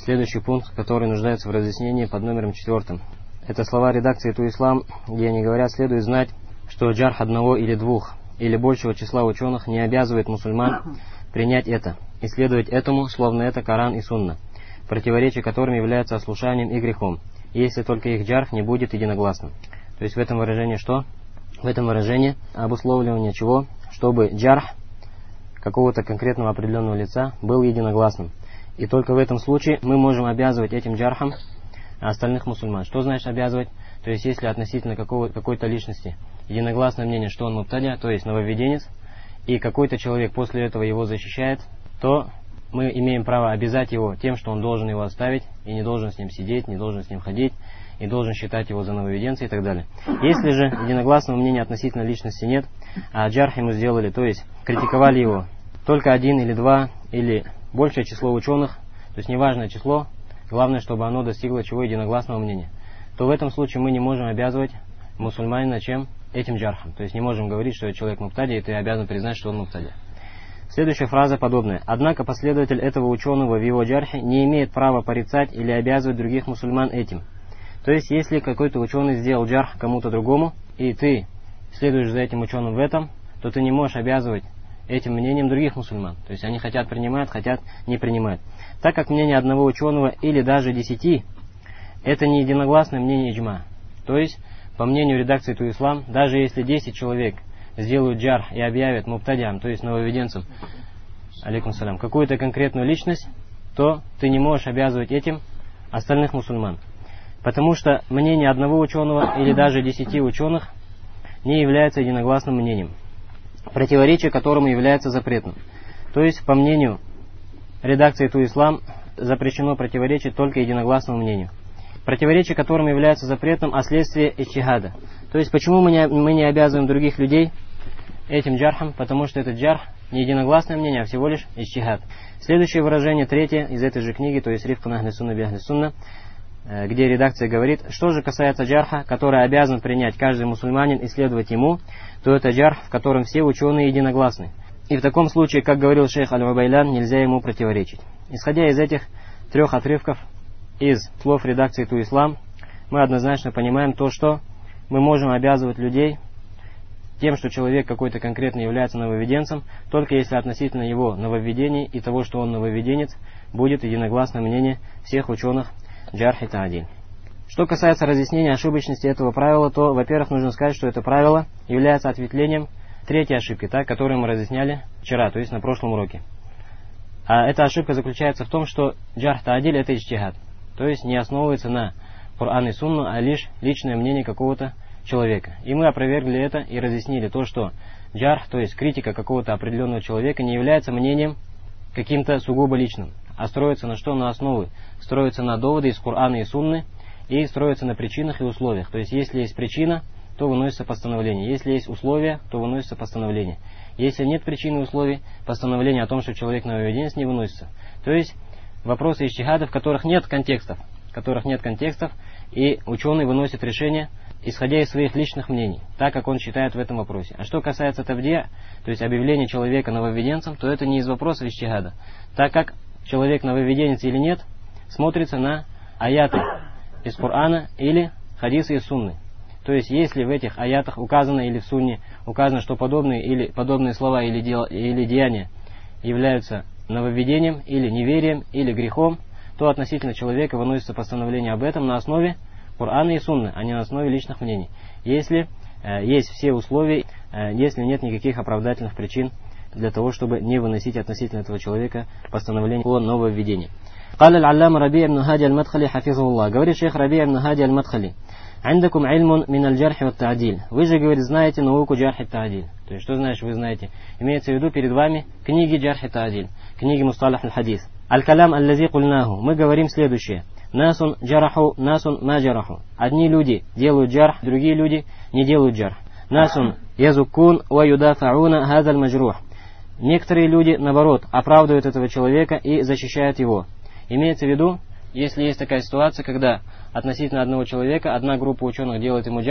следующий пункт, который нуждается в разъяснении под номером 4. Это слова редакции Ту-Ислам, где они говорят: следует знать, что джарх одного или двух или большего числа ученых не обязывает мусульман принять это и следовать этому, словно это Коран и Сунна, противоречие которым является ослушанием и грехом, если только их джарх не будет единогласным. То есть в этом выражении что? В этом выражении обусловливание чего? Чтобы джарх какого-то конкретного определенного лица был единогласным. И только в этом случае мы можем обязывать этим джархом остальных мусульман. Что значит обязывать? То есть если относительно какой-то личности единогласное мнение, что он мубтадя, то есть нововведенец, и какой-то человек после этого его защищает, то мы имеем право обязать его тем, что он должен его оставить, и не должен с ним сидеть, не должен с ним ходить, и должен считать его за нововведенца и так далее. Если же единогласного мнения относительно личности нет, а джарх ему сделали, то есть критиковали его только один или два, или большее число ученых, то есть неважное число, главное, чтобы оно достигло чего? Единогласного мнения, то в этом случае мы не можем обязывать мусульманина чем? Этим джархом. То есть не можем говорить, что человек мубтади, и ты обязан признать, что он мубтади. Следующая фраза подобная. Однако последователь этого ученого в его джархе не имеет права порицать или обязывать других мусульман этим. То есть если какой-то ученый сделал джарх кому-то другому, и ты следуешь за этим ученым в этом, то ты не можешь обязывать этим мнением других мусульман. То есть они хотят принимают, хотят не принимают. Так как мнение одного ученого или даже 10, это не единогласное мнение иджма. То есть, по мнению редакции Ту-Ислам, даже если 10 человек сделают джарх и объявят мубтадям, то есть нововведенцем, алейкум салям, какую-то конкретную личность, то ты не можешь обязывать этим остальных мусульман. Потому что мнение одного ученого или даже 10 ученых не является единогласным мнением, противоречие которому является запретным. То есть, по мнению редакции Ту-Ислам, запрещено противоречить только единогласному мнению, противоречие которому является запретным, а следствие иджтихада. То есть, почему мы не обязываем других людей этим джархом? Потому что этот джарх не единогласное мнение, а всего лишь иджтихад. Следующее выражение, третье, из этой же книги, то есть Рифкун Ахли Сунна би Ахли Сунна, где редакция говорит: что же касается джарха, который обязан принять каждый мусульманин и следовать ему, то это джарх, в котором все ученые единогласны. И в таком случае, как говорил шейх Аль-Убайлян, нельзя ему противоречить. Исходя из этих трех отрывков из слов редакции Ту-Ислам, мы однозначно понимаем то, что мы можем обязывать людей тем, что человек какой-то конкретно является нововведенцем, только если относительно его нововведений и того, что он нововведенец, будет единогласное мнение всех ученых джарх и та'диль. Что касается разъяснения ошибочности этого правила, то, во-первых, нужно сказать, что это правило является ответвлением третьей ошибки, которую мы разъясняли вчера, то есть на прошлом уроке. А эта ошибка заключается в том, что джарх та'диль это иджтихад, то есть не основывается на Коран и Сунну, а лишь личное мнение какого-то человека. И мы опровергли это и разъяснили то, что джарх, то есть критика какого-то определенного человека, не является мнением каким-то сугубо личным, а строится на что? На основы. Строится на доводы из Корана и Сунны и строится на причинах и условиях. То есть если есть причина, то выносится постановление. Если есть условия, то выносится постановление. Если нет причин и условий, постановление о том, что человек нововведенец, не выносится. То есть вопросы иджтихада, в которых нет контекстов, и ученый выносит решение, исходя из своих личных мнений, так как он считает в этом вопросе. А что касается тавдия, то есть объявления человека нововведенцем, то это не из вопросов иджтихада, так как человек нововведенец или нет, смотрится на аяты из Корана или хадисы из Сунны. То есть если в этих аятах указано или в Сунне указано, что подобные слова или деяния являются нововведением или неверием или грехом, то относительно человека выносится постановление об этом на основе Корана и Сунны, а не на основе личных мнений. Если есть все условия, если нет никаких оправдательных причин для того, чтобы не выносить относительно этого человека постановление о нововведении. قال العلامة ربيع بن هادي المدخلي حفظه الله. Говорит шейх Раби'я ибн Хади аль-Мадхали: عندكم علم من الجرح والتعديل. Вы же, говорит, знаете науку джарх и та'диль. То есть, что значит вы знаете? Имеется в виду перед вами книги джарх и та'диль, книги мусталах аль-хадис. Аль-калям аллази кульнаху. Мы говорим следующее: насун джараху, насун ма джараху. Одни люди делают джарх, другие люди не делают джарх. Насун язуккун ва юдафауна хазаль маджрух. Некоторые люди, наоборот, оправдывают этого человека и защищают его. Имеется в виду, если есть такая ситуация, когда относительно одного человека одна группа ученых делает ему джарх,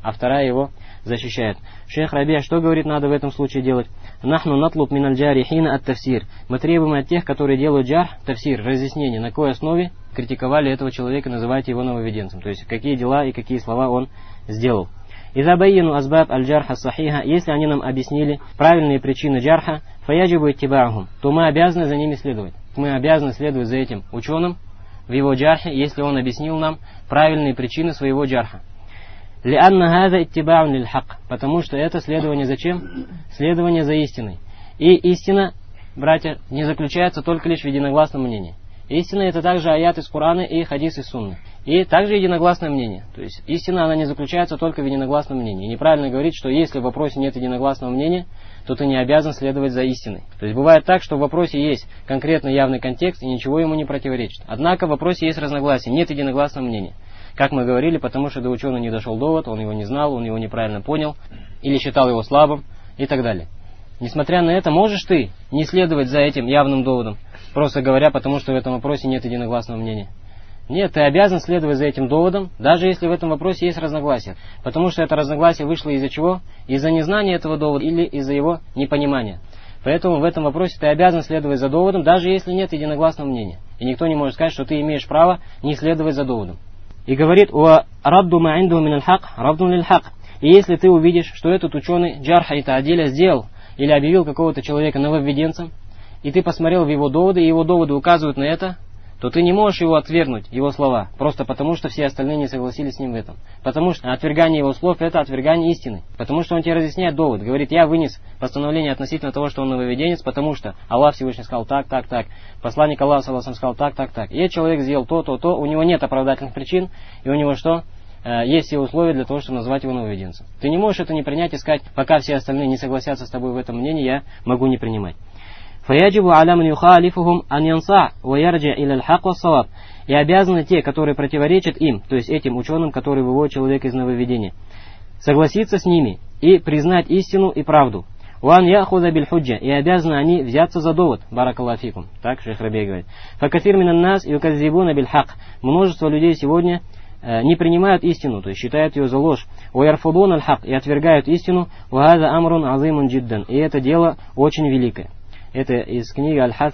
а вторая его защищает. Шейх Раби, что говорит, надо в этом случае делать? Нахну натлуб миналь джарихина ат тафсир. Мы требуем от тех, которые делают джар, тафсир, разъяснение, на какой основе критиковали этого человека, называйте его нововведенцем. То есть, какие дела и какие слова он сделал. «Иза байину азбаб аль-джарха сахиха», если они нам объяснили правильные причины джарха, фаяджибу иттибаахум, то мы обязаны за ними следовать. Мы обязаны следовать за этим ученым в его джархе, если он объяснил нам правильные причины своего джарха. «Лианна хаза иттибаун лиль-хак», потому что это следование зачем? Следование за истиной. И истина, братья, не заключается только лишь в единогласном мнении. Истина — это также аят из Корана и хадис из Сунны. И также единогласное мнение. То есть истина, она не заключается только в единогласном мнении. И неправильно говорить, что если в вопросе нет единогласного мнения, то ты не обязан следовать за истиной. То есть бывает так, что в вопросе есть конкретный явный контекст и ничего ему не противоречит. Однако в вопросе есть разногласие, нет единогласного мнения. Как мы говорили, потому что до ученого не дошел довод, он его не знал, он его неправильно понял, или считал его слабым и так далее. Несмотря на это, можешь ты не следовать за этим явным доводом, просто говоря, потому что в этом вопросе нет единогласного мнения. Нет, ты обязан следовать за этим доводом, даже если в этом вопросе есть разногласие. Потому что это разногласие вышло из-за чего? Из-за незнания этого довода или из-за его непонимания. Поэтому в этом вопросе ты обязан следовать за доводом, даже если нет единогласного мнения. И никто не может сказать, что ты имеешь право не следовать за доводом. И говорит: «Радду ма инду миналь хак, раддун лиль хак». И если ты увидишь, что этот ученый джарха и та'диля сделал или объявил какого-то человека нововведенцем, и ты посмотрел в его доводы, и его доводы указывают на это, то ты не можешь его отвергнуть, его слова, просто потому что все остальные не согласились с ним в этом. Потому что отвергание его слов — это отвергание истины. Потому что он тебе разъясняет довод, говорит: я вынес постановление относительно того, что он нововведенец, потому что Аллах Всевышний сказал так, так, так. Посланник Аллаха саллаллаху сказал так, так, так. И этот человек сделал то, у него нет оправдательных причин, и у него что? Есть все условия для того, чтобы назвать его нововведенцем. Ты не можешь это не принять и сказать: пока все остальные не согласятся с тобой в этом мнении, я могу не принимать. فَيَجِبُ عَلَى مَنْ يُخَالِفُهُمْ أَنْ يَنْصَعْ وَيَرْجِعْ إِلَى الْحَقِّ وَالصَّوَابِ. И обязаны те, которые противоречат им, то есть этим ученым, которые выводят человека из нововведения, согласиться с ними и признать истину и правду. وَأَنْ يَأْخُذَ بِالْحُجَّةِ. И обязаны они взяться за довод. Баракаллаху фикум. Так шейх Раби говорит. فَكَثِيرٌ مِنَ النَّاسِ يُكَذِّبُونَ بِالْحَقِّ. Множество людей сегодня не принимают истину, то есть считают ее за ложь. وَيَرْفُضُونَ الْحَقِّ. И отвергают истину. وَهَذَا أَمْرٌ عَظِيمٌ جِدًّا. И это дело очень великое. Это из книги «Аль-Хас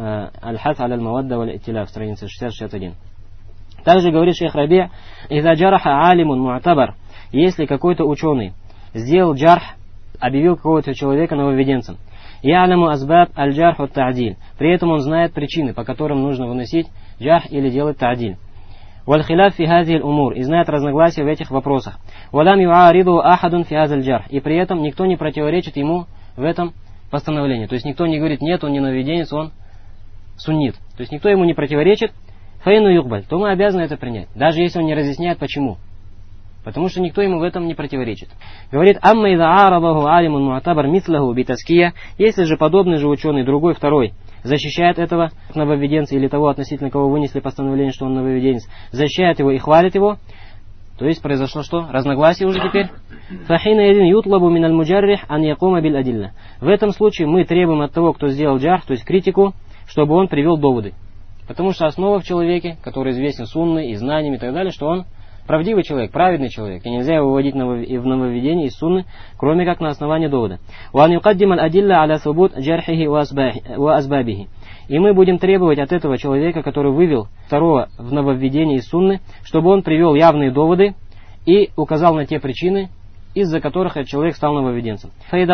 аль-Мавадда валь-Иттиляф», страница 60-61. Также говорит шейх Раби: «Иза джараха алимун му'табар». Если какой-то ученый сделал джарх, объявил какого-то человека нововведенцем. «Я'ламу азбаб аль-джарх ва-та'диль». При этом он знает причины, по которым нужно выносить джарх или делать та'диль. «Валь-хиляф фи хази аль-умур». И знает разногласия в этих вопросах. «Валам ю'ариду ахадун фи хази аль-джарх». И при этом никто не противоречит ему в этом постановление. То есть никто не говорит: нет, он не нововведенец, он суннит. То есть никто ему не противоречит. Фейну юкбаль. То мы обязаны это принять. Даже если он не разъясняет почему. Потому что никто ему в этом не противоречит. Говорит: амма иза арабаху алимун му'табар мислаху битаския. Если же подобный же ученый, другой, второй, защищает этого нововведенца или того, относительно кого вынесли постановление, что он нововведенец, защищает его и хвалит его, то есть произошло что? Разногласие уже теперь. В этом случае мы требуем от того, кто сделал джарх, то есть критику, чтобы он привел доводы. Потому что основа в человеке, который известен сунной и знаниями и так далее, что он правдивый человек, праведный человек. И нельзя его выводить в нововведение из сунны, кроме как на основании довода. И мы будем требовать от этого человека, который вывел второго в нововведение из сунны, чтобы он привел явные доводы и указал на те причины, из-за которых этот человек стал нововведенцем. Если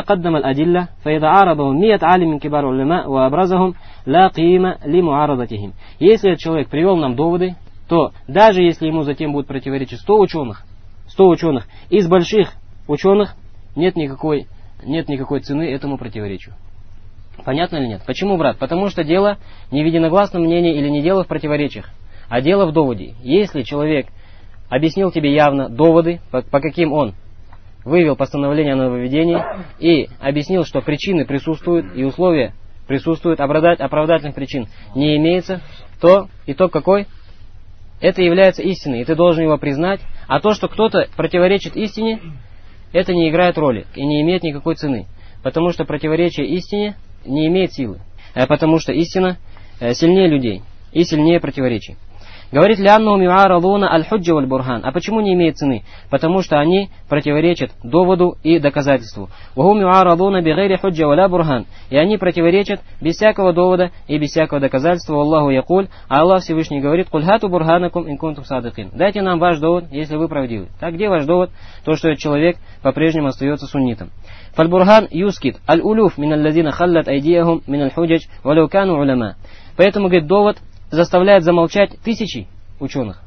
этот человек привел нам доводы, то даже если ему затем будут противоречить 100 ученых, из больших ученых нет никакой цены этому противоречию. Понятно или нет? Почему, брат? Потому что дело не в единогласном мнении или не дело в противоречиях, а дело в доводе. Если человек объяснил тебе явно доводы, по каким он вывел постановление о нововведении, и объяснил, что причины присутствуют и условия присутствуют, оправдательных причин не имеется, то итог какой? Это является истиной, и ты должен его признать. А то, что кто-то противоречит истине, это не играет роли и не имеет никакой цены. Потому что противоречие истине не имеет силы. Потому что истина сильнее людей. и сильнее противоречий. Говорит лянну ми'арадуна аль-худжа валь-бурхан. А почему не имеет цены? Потому что они противоречат доводу и доказательству. Ваху ми'арадуна бигайри худжа валя бурхан. И они противоречат без всякого довода и без всякого доказательства. Аллаху якуль. А Аллах Всевышний говорит: «Куль хату бурханакум ин кунтум садыкин». Дайте нам ваш довод, если вы правдивы. Так где ваш довод? То, что человек по-прежнему остается суннитом. Фаль-бурхан юскит аль-улюф мин аллазина халлат айдияхум мин аль-худжач валяу кану уляма. Поэтому, говорит, довод заставляет замолчать тысячи ученых,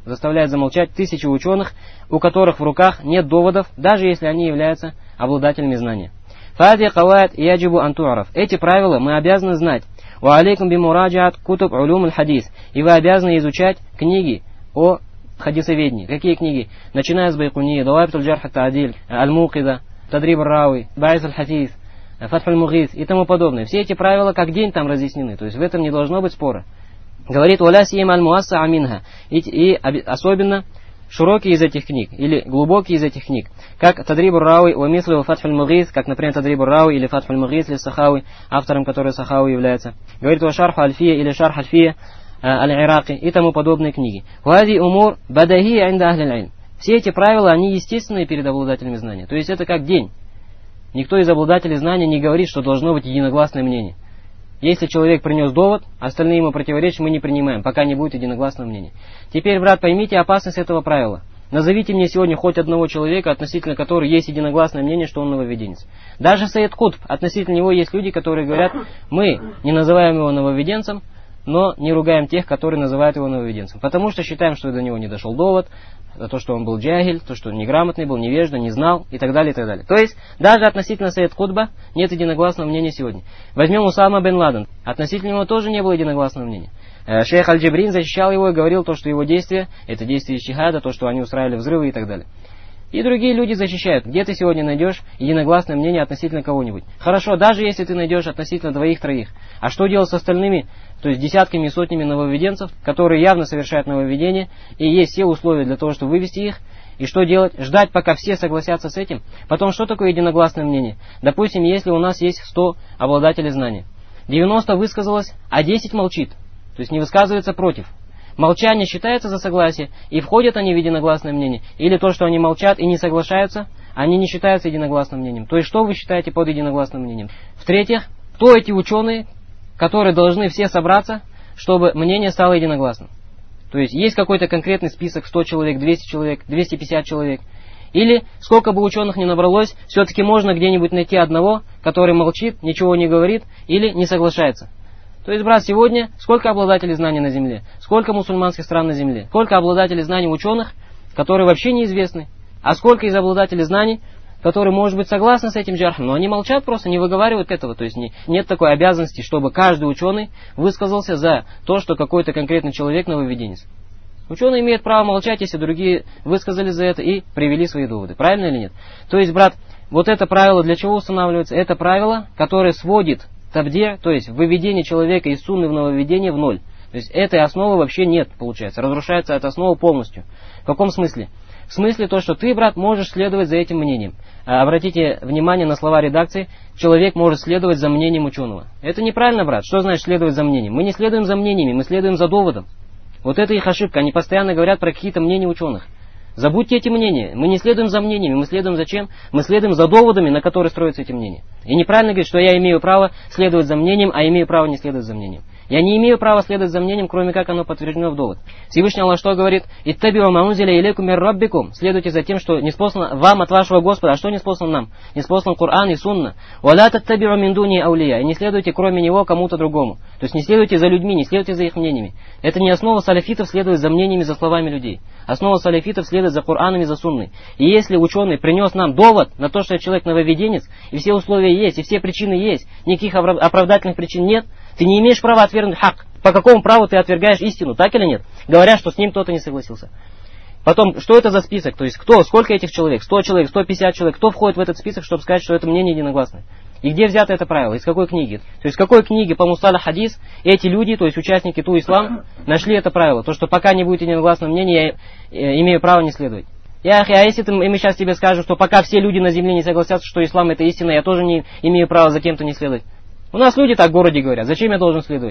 у которых в руках нет доводов, даже если они являются обладателями знания. Фади каваят яджибу антуаров. Эти правила мы обязаны знать. Ва алейкум бимураджаат кутуб улюм аль-хадис. И вы обязаны изучать книги о хадисоведении. Какие книги? Начиная с Байкуни, Далаиб аль-Джарх ат-Та'диль, Аль-Мукида, Тадриб ар-Рави, Ба'ис аль-Хадис, Фатх аль-Мугис и тому подобное. Все эти правила как день там разъяснены. То есть в этом не должно быть спора. Говорит: «Валя сием аль-муасса аминха». И особенно широкие из этих книг, или глубокие из этих книг, как Тадриб ар-Рави, Уамислу Фатх аль-Мугис, как, например, Тадриб ар-Рави или Фатх аль-Мугис или Сахави, автором которой Сахави является. Говорит: «Ва шарху аль-Фия» или Шарх аль-Фия аль-Ираки и тому подобные книги. «Вади умур бадахи инда ахлиль». Все эти правила, они естественные перед обладателями знания. То есть это как день. Никто из обладателей знания не говорит, что должно быть единогласное мнение. Если человек принес довод, остальные ему противоречат, мы не принимаем, пока не будет единогласного мнения. Теперь, брат, поймите опасность этого правила. Назовите мне сегодня хоть одного человека, относительно которого есть единогласное мнение, что он нововведенец. Даже Саид Кутб, относительно него есть люди, которые говорят: мы не называем его нововведенцем, но не ругаем тех, которые называют его нововведенцем. Потому что считаем, что до него не дошел довод, то, что он был джахиль, то, что он неграмотный был, невежда, не знал и так далее, и так далее. То есть, даже относительно Саид Кутба нет единогласного мнения сегодня. Возьмем Усама бен Ладен. Относительно него тоже не было единогласного мнения. Шейх Аль-Джабрин защищал его и говорил то, что его действия, это действия ичтихада, то, что они устраивали взрывы и так далее. И другие люди защищают. Где ты сегодня найдешь единогласное мнение относительно кого-нибудь? Хорошо, даже если ты найдешь относительно двоих-троих. А что делать с остальными, то есть десятками и сотнями нововведенцев, которые явно совершают нововведение, и есть все условия для того, чтобы вывести их? И что делать? Ждать, пока все согласятся с этим? Потом, что такое единогласное мнение? Допустим, если у нас есть 100 обладателей знания. 90 высказалось, а 10 молчит. То есть не высказывается против. Молчание считается за согласие, и входят они в единогласное мнение. Или то, что они молчат и не соглашаются, они не считаются единогласным мнением. То есть что вы считаете под единогласным мнением? В-третьих, кто эти ученые, которые должны все собраться, чтобы мнение стало единогласным? То есть есть какой-то конкретный список: 100 человек, 200 человек, 250 человек. Или сколько бы ученых ни набралось, все-таки можно где-нибудь найти одного, который молчит, ничего не говорит или не соглашается. То есть, брат, сегодня сколько обладателей знаний на земле? Сколько мусульманских стран на земле? Сколько обладателей знаний ученых, которые вообще неизвестны? А сколько из обладателей знаний, которые, может быть, согласны с этим джархом, но они молчат просто, не выговаривают этого. То есть нет такой обязанности, чтобы каждый ученый высказался за то, что какой-то конкретный человек нововведенец. Ученые имеют право молчать, если другие высказали за это и привели свои доводы. Правильно или нет? То есть, брат, вот это правило для чего устанавливается? Это правило, которое сводит табдир, то есть выведение человека из сунны в нововведение в ноль. То есть этой основы вообще нет, получается. Разрушается эта основа полностью. В каком смысле? В смысле то, что ты, брат, можешь следовать за этим мнением. Обратите внимание на слова редакции: человек может следовать за мнением ученого. Это неправильно, брат. Что значит следовать за мнением? Мы не следуем за мнениями, мы следуем за доводом. Вот это их ошибка. Они постоянно говорят про какие-то мнения ученых. Забудьте эти мнения. Мы не следуем за мнениями, мы следуем за чем? Мы следуем за доводами, на которые строятся эти мнения. И неправильно говорить, что я имею право следовать за мнением, а имею право не следовать за мнением. Я не имею права следовать за мнением, кроме как оно подтверждено в довод. Всевышний Аллах что говорит? «Иттабиу ма унзиля илейкум мир раббикум». Следуйте за тем, что ниспослано вам от вашего Господа. А что ниспослано нам? Ниспослан Коран и Сунна. «Ва ла таттабиу мин дуни аулия». И не следуйте кроме него кому-то другому. То есть не следуйте за людьми, не следуйте за их мнениями. Это не основа салафитов следовать за мнениями, за словами людей. Основа салафитов следовать за Кораном и за Сунной. И если ученый принес нам довод на то, что человек нововведенец, и все условия есть, и все причины есть, никаких оправдательных причин нет, ты не имеешь права отвергнуть хак. По какому праву ты отвергаешь истину, так или нет? Говоря, что с ним кто-то не согласился. Потом, что это за список? То есть кто, сколько этих человек? 100 человек, 150 человек. Кто входит в этот список, чтобы сказать, что это мнение единогласное? И где взято это правило? Из какой книги? То есть в какой книге по мустала хадис эти люди, то есть участники ту ислам, нашли это правило? То, что пока не будет единогласного мнения, я имею право не следовать. А если мы сейчас тебе скажем, что пока все люди на земле не согласятся, что ислам это истина, я тоже не имею права за кем-то не следовать. У нас люди так в городе говорят. Зачем я должен следовать?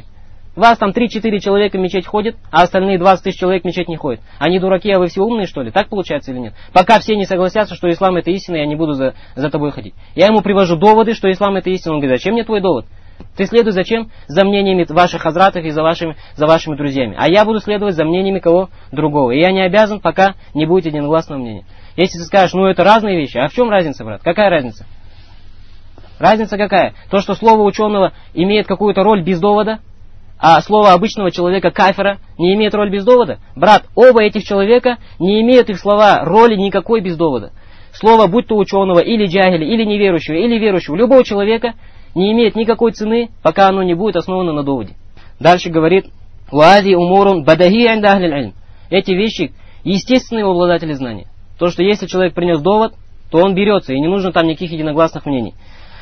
Вас там 3-4 человека в мечеть ходят, а остальные 20 тысяч человек в мечеть не ходят. Они дураки, а вы все умные, что ли? Так получается или нет? Пока все не согласятся, что ислам это истина, я не буду за тобой ходить. Я ему привожу доводы, что ислам это истина. Он говорит, зачем мне твой довод? Ты следуй зачем? За мнениями ваших хазратов и за вашими друзьями. А я буду следовать за мнениями кого другого. И я не обязан, пока не будет единогласного мнения. Если ты скажешь, ну это разные вещи, а в чем разница, брат? Какая разница? Разница какая? То, что слово ученого имеет какую-то роль без довода, а слово обычного человека, кафира, не имеет роль без довода. Брат, оба этих человека не имеют их слова роли никакой без довода. Слово, будь то ученого, или джахиля, или неверующего, или верующего, любого человека не имеет никакой цены, пока оно не будет основано на доводе. Дальше говорит, «Ваади умурун бадахи инда ахлил ильм». Эти вещи естественные у обладателей знания. То, что если человек принес довод, то он берется, и не нужно там никаких единогласных мнений.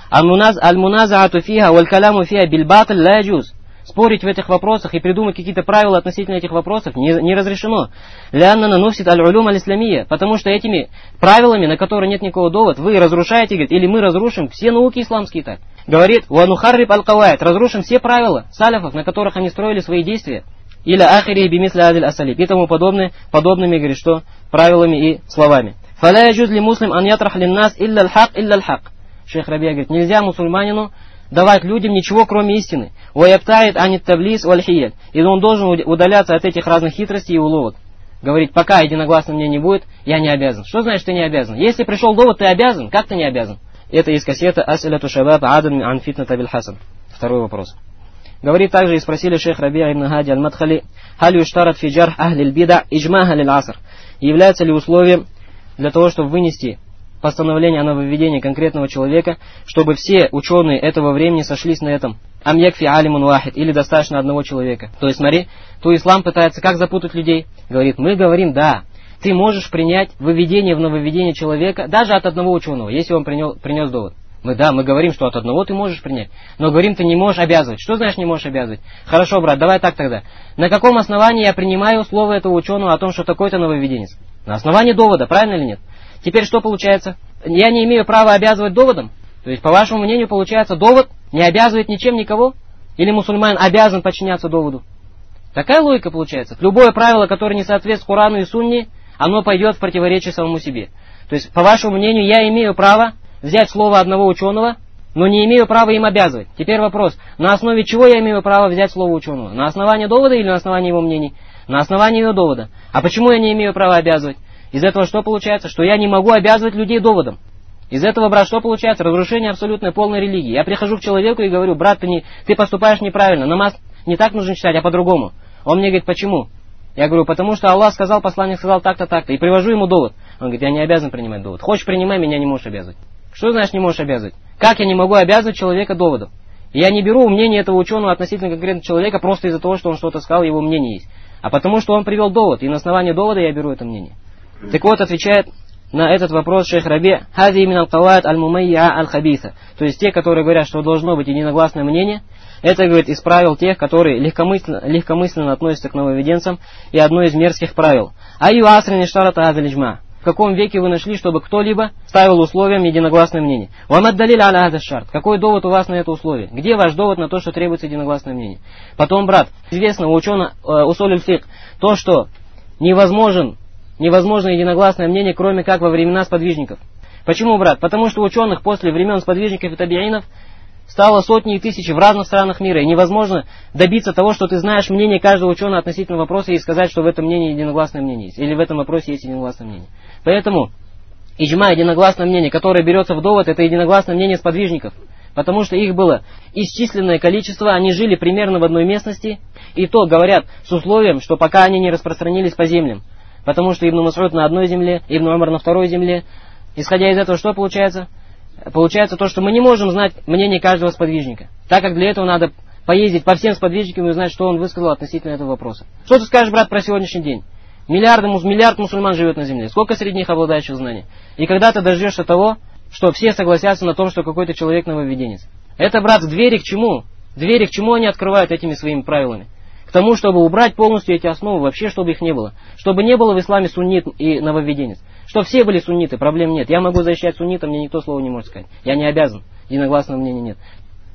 Аль-муназаату фиха валь-каляму фиха биль-батл ла яджуз. Спорить в этих вопросах и придумать какие-то правила относительно этих вопросов не разрешено. Лянна нуфсит аль-улюм аль-исламия. Потому что этими правилами, на которые нет никакого довода, вы разрушаете, говорит, или мы разрушим все науки исламские так. Говорит, ванухарриб аль-кавайд, разрушим все правила саляфов, на которых они строили свои действия. Или ахири бимисля адиль асалиб. И тому подобными, говорит, что правилами и словами. Фаля яджуз ли муслим ан ятрах линнас илля аль-хак илля аль-хак. Шейх Рабия говорит, нельзя мусульманину давать людям ничего, кроме истины. Ваябтаид анит таблис вальхият. И он должен удаляться от этих разных хитростей и уловок. Говорит, пока единогласно мне не будет, я не обязан. Что значит ты не обязан? Если пришел довод, ты обязан. Как ты не обязан? Это из кассеты Асиляту Шабаб Адан ан фитната биль хасан. Второй вопрос. Говорит также, и спросили шейх Рабия ибн Хади аль-Мадхали, халь юштарат фи джарх ахлиль бида иджмаха лиль аср. Является ли условием для того, чтобы вынести постановление о нововведении конкретного человека, чтобы все ученые этого времени сошлись на этом? Ам якфи алимун вахид, или достаточно одного человека. То есть, смотри, то ислам пытается как запутать людей? Говорит, мы говорим, да, ты можешь принять выведение в нововведение человека даже от одного ученого, если он принес довод. Мы говорим, что от одного ты можешь принять. Но говорим, ты не можешь обязывать. Что значит не можешь обязывать? Хорошо, брат, давай так тогда. На каком основании я принимаю слово этого ученого о том, что такой-то нововведенец? На основании довода, правильно или нет? Теперь что получается? Я не имею права обязывать доводом? То есть, по вашему мнению, получается, довод не обязывает ничем никого? Или мусульманин обязан подчиняться доводу? Такая логика получается. Любое правило, которое не соответствует Корану и Сунне, оно пойдет в противоречие самому себе. То есть, по вашему мнению, я имею право взять слово одного ученого, но не имею права им обязывать. Теперь вопрос, на основе чего я имею право взять слово ученого? На основании довода или на основании его мнений? На основании его довода. А почему я не имею права обязывать? Из этого что получается? Что я не могу обязывать людей доводом. Из этого, брат, что получается? Разрушение абсолютной полной религии. Я прихожу к человеку и говорю, брат, ты поступаешь неправильно, намаз не так нужно читать, а по-другому. Он мне говорит, почему? Я говорю, потому что Аллах сказал, посланник сказал так-то, так-то. И привожу ему довод. Он говорит, я не обязан принимать довод. Хочешь, принимай, меня не можешь обязывать. Что значит не можешь обязывать? Как я не могу обязывать человека доводом? Я не беру мнение этого ученого относительно конкретного человека просто из-за того, что он что-то сказал, его мнение есть. А потому что он привел довод, и на основании довода я беру это мнение. Так вот, отвечает на этот вопрос шейх Раби, хази мин аль-каваид аль-мумайя аль-хабиса. То есть те, которые говорят, что должно быть единогласное мнение, это, говорит, из правил тех, которые легкомысленно относятся к нововведенцам, и одно из мерзких правил. Айю асрин иштарата азалиджма. В каком веке вы нашли, чтобы кто-либо ставил условием единогласное мнение? Вамаддалиль аля азашарт. Какой довод у вас на это условие? Где ваш довод на то, что требуется единогласное мнение? Потом, брат, известно у ученого усуль фик, то, что невозможно единогласное мнение, кроме как во времена сподвижников. Почему, брат? Потому что ученых после времен сподвижников и табиинов стало сотни и тысячи в разных странах мира, и невозможно добиться того, что ты знаешь мнение каждого ученого относительно вопроса и сказать, что в этом мнении единогласное мнение есть, или в этом вопросе есть единогласное мнение. Поэтому иджма, единогласное мнение, которое берется в довод, это единогласное мнение сподвижников, потому что их было исчисленное количество, они жили примерно в одной местности, и то говорят с условием, что пока они не распространились по землям. Потому что Ибн Мас'уд на одной земле, Ибн Умар на второй земле. Исходя из этого, что получается? Получается то, что мы не можем знать мнение каждого сподвижника. Так как для этого надо поездить по всем сподвижникам и узнать, что он высказал относительно этого вопроса. Что ты скажешь, брат, про сегодняшний день? Миллиард мусульман живет на земле. Сколько среди них обладающих знаний? И когда ты дождешься того, что все согласятся на том, что какой-то человек нововведенец. Это, брат, двери к чему? Двери к чему они открывают этими своими правилами? К тому, чтобы убрать полностью эти основы, вообще, чтобы их не было. Чтобы не было в исламе суннит и нововведенец. Что все были сунниты, проблем нет. Я могу защищать суннита, мне никто слова не может сказать. Я не обязан, единогласного мнения нет.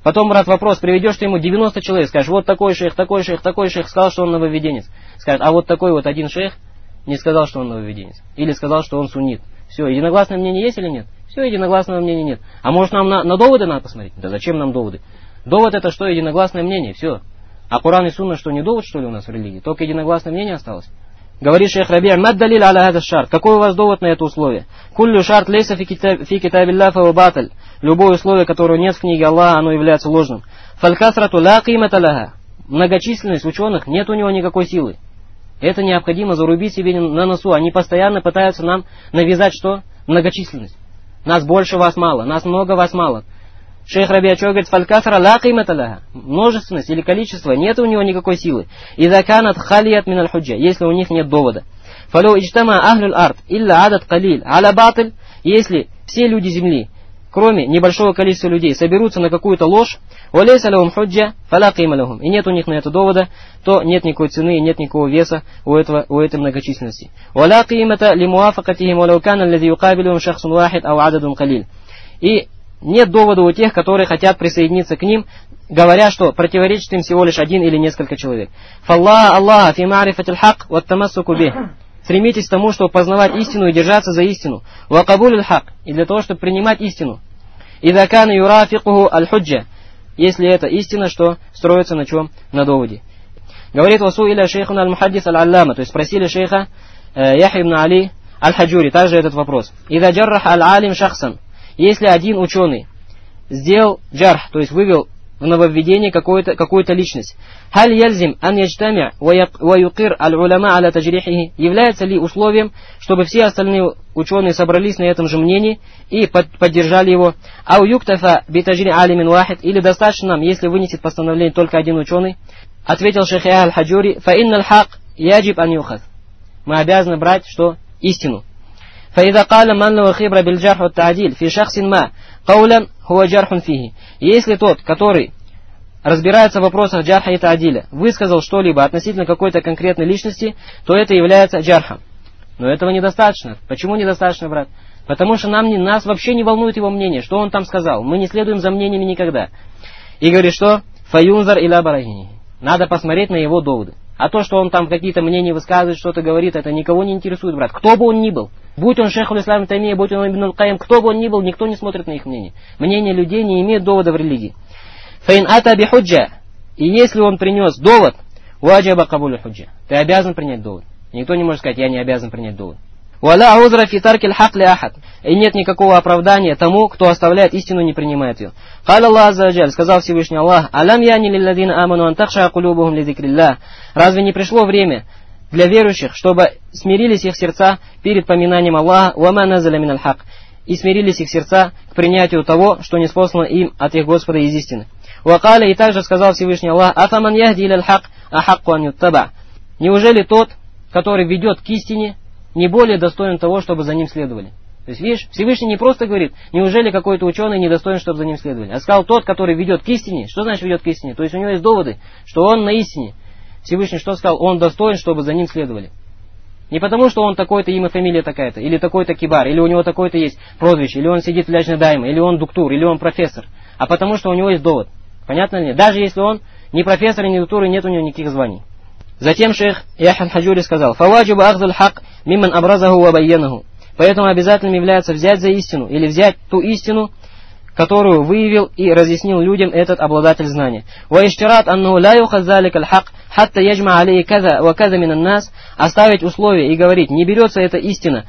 Потом, брат, вопрос, приведешь ты ему 90 человек, скажешь, вот такой шейх, такой шейх, такой шейх, сказал, что он нововведенец. Скажет, а вот такой вот один шейх не сказал, что он нововведенец. Или сказал, что он суннит. Все, единогласное мнение есть или нет? Все, единогласного мнения нет. А может нам на доводы надо посмотреть? Да зачем нам доводы? Довод это что? Единогласное мнение, все. А Коран и Сунна что, не довод, что ли, у нас в религии? Только единогласное мнение осталось. Говорит шейх Раби': «Мад далиль аля хада шарт». Какой у вас довод на это условие? Куллю шарт лейса фи китабилля фа баталь. Любое условие, которого нет в книге Аллаха, оно является ложным. Фалькасрату ла кимата лаха. Многочисленность ученых, нет у него никакой силы. Это необходимо зарубить себе на носу. Они постоянно пытаются нам навязать что? Многочисленность. Нас больше, вас мало. Нас много, вас мало. Шейх Раби' говорит, фалькасра ла кимата лаха. Множественность или количество, нет у него никакой силы. Иза канат халият миналь худжа, если у них нет довода. Фалу иджтама ахлюл ард илля адад калиль аля батыль, если все люди земли, кроме небольшого количества людей, соберутся на какую-то ложь, валейса лахум худжа фала кима лахум, и нет у них на это довода, то нет никакой цены и нет никакого веса у этой многочисленности. Вала кимата ли муафакатихим валау кана аллади юкабилюхум шахсун вахид ау ададун калиль. И нет довода у тех, которые хотят присоединиться к ним, говоря, что противоречит им всего лишь один или несколько человек. Фаллаха Аллаха фи ма'рифатил хак ва тамассуку бих. Стремитесь к тому, чтобы познавать истину и держаться за истину. Ва кабулил хак. И для того, чтобы принимать истину. Иза кана юрафикуху аль-худжа. Если это истина, что строится на чем? На доводе. Говорит васу иля шейхуна аль-мухаддис аль-аллама. То есть спросили шейха Яхья ибн Али аль-Хаджури. Также этот вопрос. Иза джарраха аль-алим шахсан. Если один ученый сделал джарх, то есть вывел в нововведение какую-то личность, халь ялзим ан яджтами' ва юқир аль-уляма аля таджрихихи, является ли условием, чтобы все остальные ученые собрались на этом же мнении и поддержали его, ау юктафа би таджри алимин вахид, или достаточно нам, если вынесет постановление только один ученый? Ответил шейх аль-Хаджури, фа инналь хак яджиб ан юхад. Мы обязаны брать что? Истину. فإذا قال من له خبرة بالجرح والتعديل في شخص ما قولا هو جرح فيه. Если тот, который разбирается в вопросах джарха и та'диля, высказал что-либо относительно какой-то конкретной личности, то это является джархом. Но этого недостаточно. Почему недостаточно, брат? Потому что нас вообще не волнует его мнение, что он там сказал. Мы не следуем за мнениями никогда. И говорит, что фаюнзар иля барахини. Надо посмотреть на его доводы. А то, что он там какие-то мнения высказывает, что-то говорит, это никого не интересует, брат. Кто бы он ни был. Будь он шейх аль-Ислам Таймия, будь он Ибн аль-Кайим, кто бы он ни был, никто не смотрит на их мнение. Мнение людей не имеет довода в религии. Фаин ата би худжа. И если он принес довод, ваджаба кабулю худжа. Ты обязан принять довод. Никто не может сказать, я не обязан принять довод. Валя узра фи таркил хак ли ахад. И нет никакого оправдания тому, кто оставляет истину и не принимает ее. Каля Аллах азза ва джаль, сказал Всевышний Аллах, алям яни лилладина аману ан тахша кулюбухум ли зикриллах. Разве не пришло время для верующих, чтобы смирились их сердца перед поминанием Аллаха, вама назаля миналь хак, и смирились их сердца к принятию того, что ниспослано им от их Господа из истины. Вакаля, и также сказал Всевышний Аллах, афаман яхди иляль хак, ахакку ан юттаба. Неужели тот, который ведет к истине, не более достоин того, чтобы за ним следовали? То есть, видишь, Всевышний не просто говорит, неужели какой-то ученый не достоин, чтобы за ним следовали, а сказал тот, который ведет к истине. Что значит ведет к истине? То есть у него есть доводы, что он на истине. Всевышний что сказал? Он достоин, чтобы за ним следовали. Не потому, что он такой-то, имя, фамилия такая-то, или такой-то кибар, или у него такое-то есть прозвище, или он сидит в ляжной дайме, или он доктор, или он профессор, а потому, что у него есть довод. Понятно ли? Даже если он не профессор, не доктор, и нет у него никаких званий. Затем шейх Яхья аль-Хаджури сказал, «Фаваджибу ахзуль хак мимман абразаху ва байянаху». Поэтому обязательным является взять за истину, или взять ту истину, которую выявил и разъяснил людям этот обладатель знания. «Ва-иштират аннаху ла юхаз заликаль хак хатта яджма алейhi каза ва каза минан нас». Оставить условия и говорить, не берется эта истина,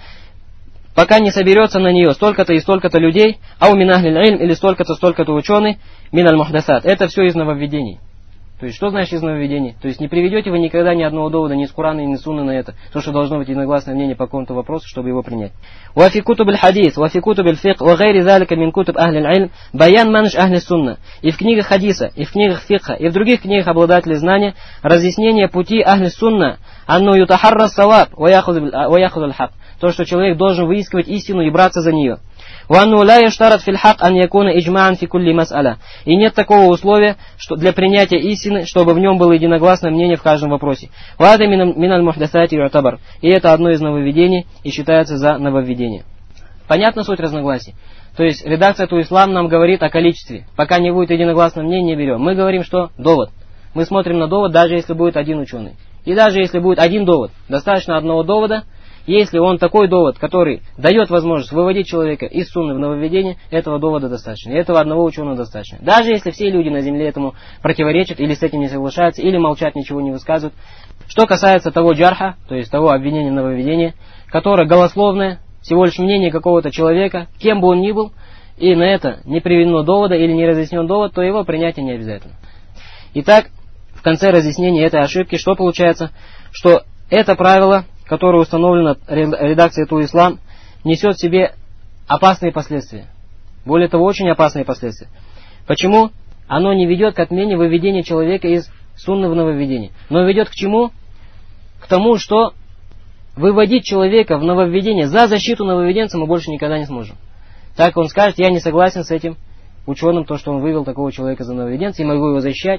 пока не соберется на нее столько-то и столько-то людей, ау мин ахлиль илм, или столько-то ученых, мин аль-мухдасат. Это все из нововведений. То есть, что значит из нововведений? То есть, не приведете вы никогда ни одного довода, ни из Курана, ни из Сунны на это. То, что должно быть единогласное мнение по какому-то вопросу, чтобы его принять. وفي كتب الحديث وفي كتب الفقه وغير ذلك من كتب أهل العلم بيان منهج أهل السنة. И в книгах хадиса, и в книгах фикха, и в других книгах обладателей знания разъяснение пути Ахли Сунна, анну ютахарра саваб ва яхуд аль-хак. То, что человек должен выискивать истину и браться за нее. وأنه لا يشترط في الحق أن يكون إجماعا في كل مسألة. И нет такого условия, что для принятия истины, чтобы в нем было единогласное мнение в каждом вопросе. وهذا من المحدثات يعتبر. И это одно из нововведений и считается за нововведение. Понятна суть разногласий? То есть редакция Ислам нам говорит о количестве. Пока не будет единогласного мнения, не берем. Мы говорим, что довод. Мы смотрим на довод, даже если будет один ученый. И даже если будет один довод. Достаточно одного довода. Если он такой довод, который дает возможность выводить человека из сунны в нововведение, этого довода достаточно. И этого одного ученого достаточно. Даже если все люди на земле этому противоречат, или с этим не соглашаются, или молчат, ничего не высказывают. Что касается того джарха, то есть того обвинения нововведения, которое голословное, всего лишь мнение какого-то человека, кем бы он ни был, и на это не приведено довода или не разъяснен довод, то его принятие не обязательно. Итак, в конце разъяснения этой ошибки, что получается? Что это правило, которое установлено редакцией Ислам, несет в себе опасные последствия. Более того, очень опасные последствия. Почему? Оно не ведет к отмене выведения человека из сунны в нововведение. Но ведет к чему? К тому, что выводить человека в нововведение за защиту нововведенца мы больше никогда не сможем. Так он скажет, я не согласен с этим ученым, то, что он вывел такого человека за нововведенца, и могу его защищать,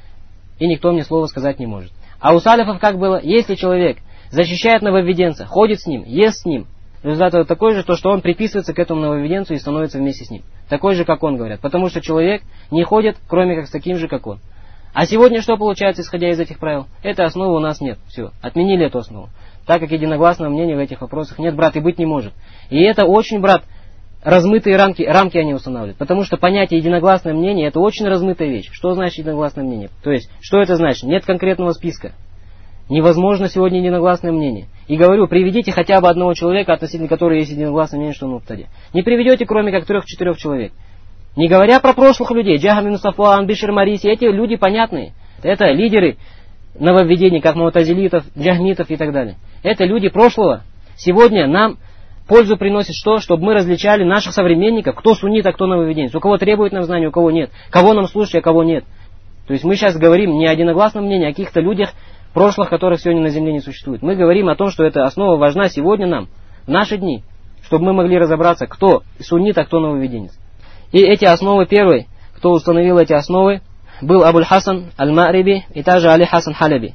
и никто мне слова сказать не может. А у салифов как было? Если человек защищает нововведенца, ходит с ним, ест с ним, результат этого такой же, то, что он приписывается к этому нововведенцу и становится вместе с ним. Такой же, как он, говорят. Потому что человек не ходит, кроме как с таким же, как он. А сегодня что получается, исходя из этих правил? Этой основы у нас нет. Все, отменили эту основу. Так как единогласного мнения в этих вопросах нет, брат, и быть не может. И это очень, брат, размытые рамки они устанавливают. Потому что понятие единогласное мнение — это очень размытая вещь. Что значит единогласное мнение? То есть, что это значит? Нет конкретного списка. Невозможно сегодня единогласное мнение. И говорю, приведите хотя бы одного человека, относительно которого есть единогласное мнение, что он муфтади. Не приведете, кроме как 3-4 человек. Не говоря про прошлых людей, Джахам ибн Сафван, Бишр Мариси, эти люди понятные. Это лидеры нововведений, как муатазилитов, джахмитов и так далее. Это люди прошлого. Сегодня нам пользу приносит что? Чтобы мы различали наших современников, кто суннит, а кто нововведенец. У кого требует нам знания, у кого нет. Кого нам слушать, а кого нет. То есть мы сейчас говорим не о единогласном мнении, а о каких-то людях прошлых, которых сегодня на земле не существует. Мы говорим о том, что эта основа важна сегодня нам, в наши дни, чтобы мы могли разобраться, кто суннит, а кто нововведенец. И эти основы, первый, кто установил эти основы, был Абуль Хасан Аль-Ма'риби и также Али Хасан Халяби.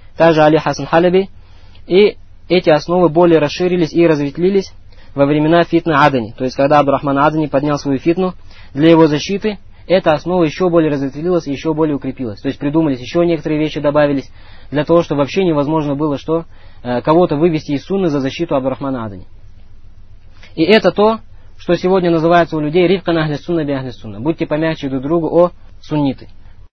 И эти основы более расширились и разветвлились во времена фитны Адани. То есть, когда Абдурахман Адани поднял свою фитну для его защиты, эта основа еще более разветвилась и еще более укрепилась. То есть, придумались еще некоторые вещи, добавились, для того, чтобы вообще невозможно было кого-то вывести из сунны за защиту Абдурахмана Адани. И это то, что сегодня называется у людей ривкан ахли сунна би ахли сунна. Будьте помягче друг другу, о сунниты.